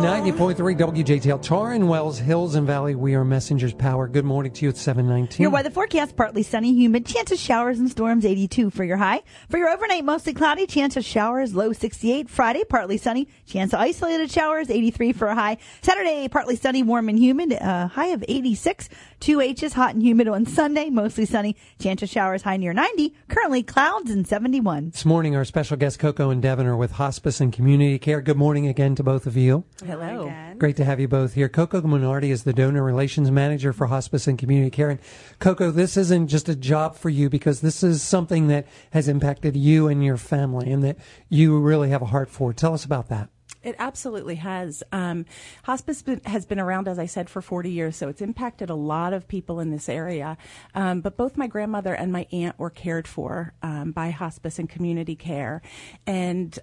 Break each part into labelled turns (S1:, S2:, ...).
S1: 90.3 WJTL, Tarrin Wells, Hills and Valley. We are Messengers Power. Good morning to you at 7:19.
S2: Your weather forecast, partly sunny, humid, chance of showers and storms, 82 for your high. For your overnight, mostly cloudy, chance of showers, low 68. Friday, partly sunny, chance of isolated showers, 83 for a high. Saturday, partly sunny, warm and humid, high of 86. 2 H's, hot and humid on Sunday, mostly sunny, chance of showers, high near 90. Currently clouds and 71.
S1: This morning, our special guests, Coco and Devin, are with Hospice and Community Care. Good morning again to both of you.
S3: Hello.
S1: Great to have you both here. Coco Minardi is the Donor Relations Manager for Hospice and Community Care. And Coco, this isn't just a job for you because this is something that has impacted you and your family and that you really have a heart for. Tell us about that.
S3: It absolutely has. Hospice has been around, as I said, for 40 years, so it's impacted a lot of people in this area. But both my grandmother and my aunt were cared for by Hospice and Community Care. And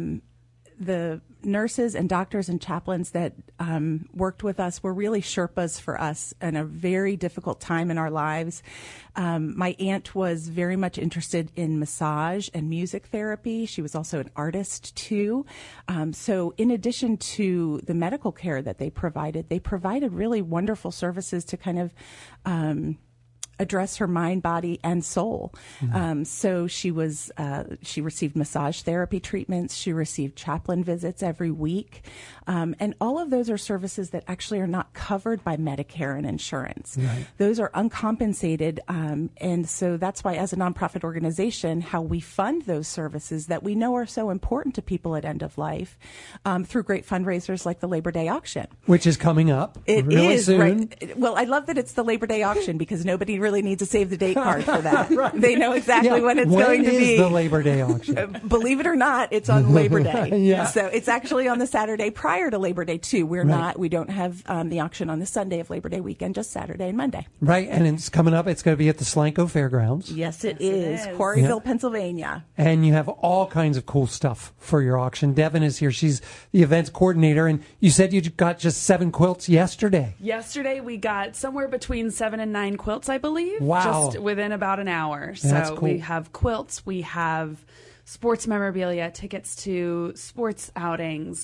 S3: the nurses and doctors and chaplains that worked with us were really Sherpas for us in a very difficult time in our lives. My aunt was very much interested in massage and music therapy. She was also an artist, too. So in addition to the medical care that they provided really wonderful services to kind of address her mind, body, and soul.
S1: Mm-hmm.
S3: So she received massage therapy treatments. She received chaplain visits every week. And all of those are services that actually are not covered by Medicare and insurance.
S1: Right.
S3: Those are uncompensated. And so that's why, as a nonprofit organization, how we fund those services that we know are so important to people at end of life through great fundraisers like the Labor Day auction.
S1: Which is coming up really soon.
S3: Right. Well, I love that it's the Labor Day auction because nobody really needs a save the date card for that.
S1: Right.
S3: They know exactly when it's going to be.
S1: When is the Labor Day auction?
S3: Believe it or not, it's on Labor Day.
S1: Yeah.
S3: So it's actually on the Saturday prior to Labor Day too. We don't have the auction on the Sunday of Labor Day weekend, just Saturday and Monday.
S1: Right, and it's coming up. It's going to be at the Slanco Fairgrounds.
S3: Yes, it is. Quarryville, Pennsylvania.
S1: And you have all kinds of cool stuff for your auction. Devin is here. She's the events coordinator, and you said you got just 7 quilts yesterday.
S4: Yesterday we got somewhere between 7 and 9 quilts, I believe.
S1: Wow.
S4: Just within about an hour.
S1: That's
S4: So
S1: cool.
S4: we have quilts, we have sports memorabilia, tickets to sports outings.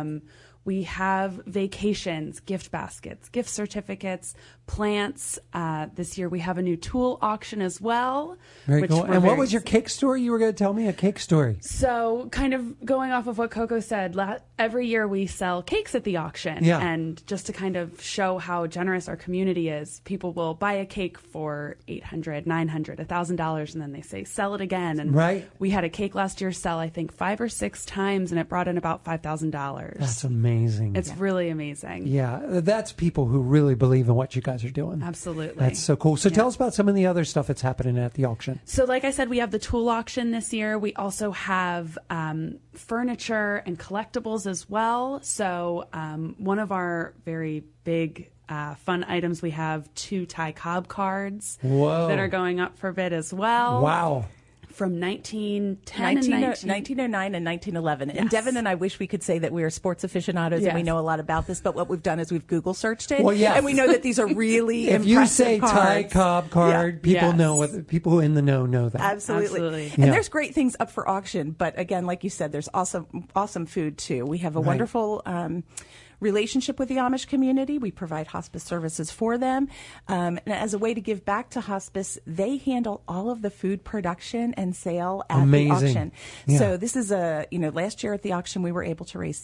S4: We have vacations, gift baskets, gift certificates, plants. This year we have a new tool auction as well.
S1: Very cool. And what was your cake story? You were going to tell me a cake story.
S4: So kind of going off of what Coco said, every year we sell cakes at the auction.
S1: Yeah.
S4: And just to kind of show how generous our community is, people will buy a cake for $800, $900, $1,000, and then they say, sell it again. And
S1: right.
S4: We had a cake last year sell, I think, 5 or 6 times, and it brought in about $5,000.
S1: That's amazing.
S4: It's really amazing.
S1: Yeah, that's people who really believe in what you guys are doing.
S4: Absolutely.
S1: That's so cool. So tell us about some of the other stuff that's happening at the auction.
S4: So like I said, we have the tool auction this year. We also have furniture and collectibles as well. So one of our very big fun items, we have 2 Ty Cobb cards that are going up for bid as well.
S1: Wow.
S4: From 1909
S3: and 1911.
S4: Yes.
S3: And Devin and I wish we could say that we are sports aficionados and we know a lot about this, but what we've done is we've Google searched it.
S1: Well, yeah.
S3: And we know that these are really
S1: if
S3: impressive
S1: you say
S3: cards.
S1: Ty Cobb card, people
S4: Yes.
S1: know what people who in the know that.
S3: Absolutely.
S4: Yeah.
S3: And there's great things up for auction, but again, like you said, there's awesome food too. We have a wonderful relationship with the Amish community. We provide hospice services for them. And as a way to give back to hospice, they handle all of the food production and sale at the auction.
S1: Yeah.
S3: So this is last year at the auction, we were able to raise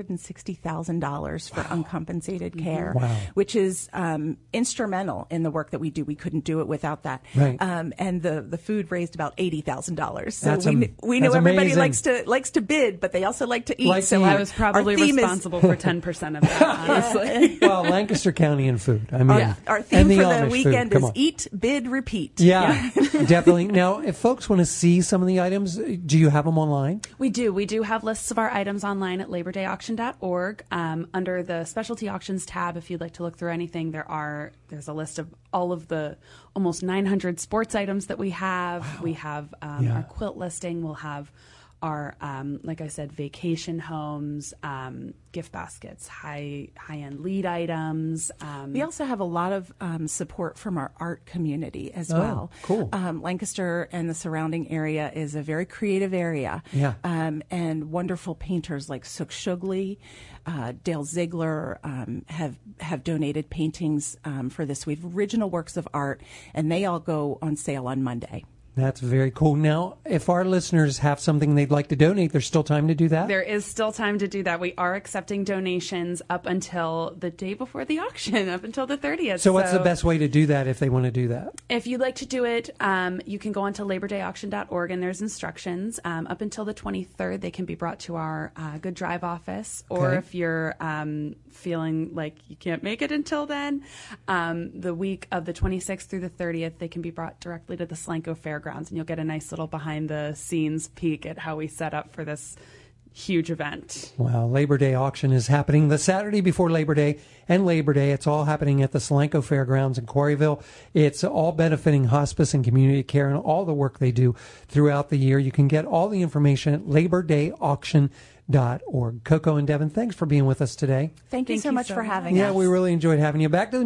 S3: $760,000 for uncompensated care, which is instrumental in the work that we do. We couldn't do it without that.
S1: Right.
S3: And the food raised about $80,000. So
S1: That's
S3: we know everybody
S1: amazing.
S3: likes to bid, but they also like to eat.
S4: So I was probably responsible for 10% of that, honestly.
S1: Well, Lancaster County and food. I mean,
S3: our theme for the
S1: Amish
S3: weekend
S1: food.
S3: is eat, bid, repeat.
S1: Yeah, definitely. Now, if folks want to see some of the items, do you have them online?
S4: We do. We do have lists of our items online at labordayauction.org. Under the specialty auctions tab, if you'd like to look through anything, there's a list of all of the almost 900 sports items that we have. We have our quilt listing. We'll have are, like I said, vacation homes, gift baskets, high-end lead items.
S3: We also have a lot of support from our art community as well.
S1: Cool.
S3: Lancaster and the surrounding area is a very creative area.
S1: Yeah.
S3: And wonderful painters like Sook Shugley, Dale Ziegler have donated paintings for this. We have original works of art, and they all go on sale on Monday.
S1: That's very cool. Now, if our listeners have something they'd like to donate, there's still time to do that?
S4: There is still time to do that. We are accepting donations up until the day before the auction, up until the 30th.
S1: So what's the best way to do that if they want to do that?
S4: If you'd like to do it, you can go onto labordayauction.org, and there's instructions. Up until the 23rd, they can be brought to our Good Drive office. Or
S1: Okay.
S4: if you're feeling like you can't make it until then, the week of the 26th through the 30th, they can be brought directly to the Slanco Fairgrounds, and you'll get a nice little behind-the-scenes peek at how we set up for this huge event.
S1: Well, Labor Day auction is happening the Saturday before Labor Day and Labor Day. It's all happening at the Slanco Fairgrounds in Quarryville. It's all benefiting hospice and community care and all the work they do throughout the year. You can get all the information at labordayauction.org. Coco and Devin, thanks for being with us today.
S3: Thank you so much for having us.
S1: Yeah, we really enjoyed having you. Back to the